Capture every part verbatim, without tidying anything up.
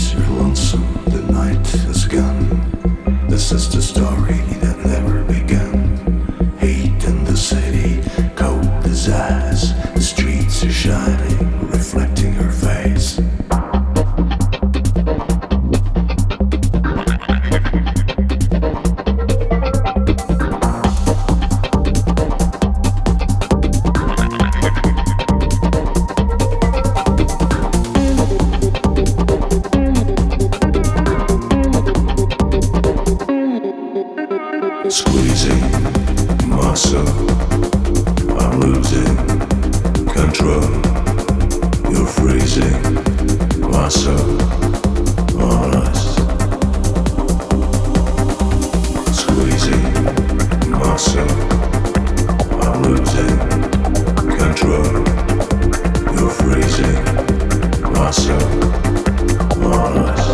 you're lonesome, the night has gone. This is the story that never began. Heat in the city, cold as ice. The streets are shining, reflecting her face. Squeezing muscle, I'm losing control. You're freezing muscle on us. Squeezing muscle, I'm losing control. You're freezing muscle on us.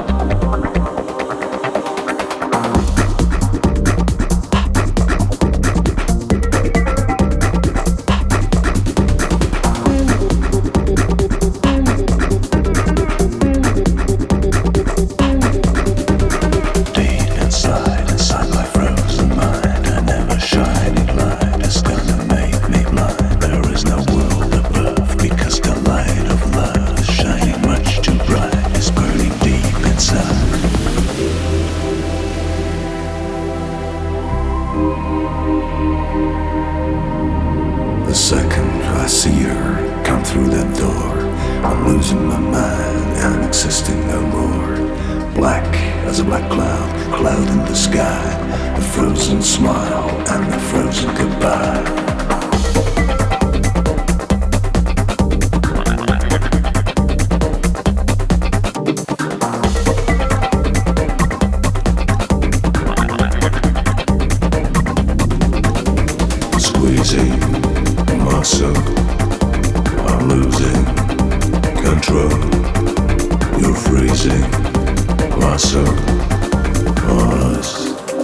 The second I see her come through that door, I'm losing my mind, I'm existing no more. Black as a black cloud, cloud in the sky, a frozen smile and a frozen goodbye. Squeezing muscle, I'm losing control. You're freezing muscle on us.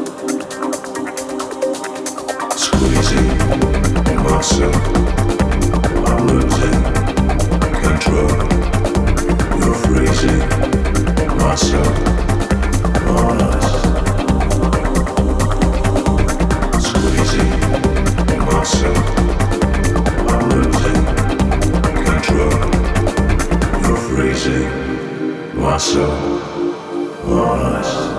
Squeezing muscle, I'm losing control. You're freezing muscle on us. Squeezing muscle, I'm losing control. You're freezing muscle on us.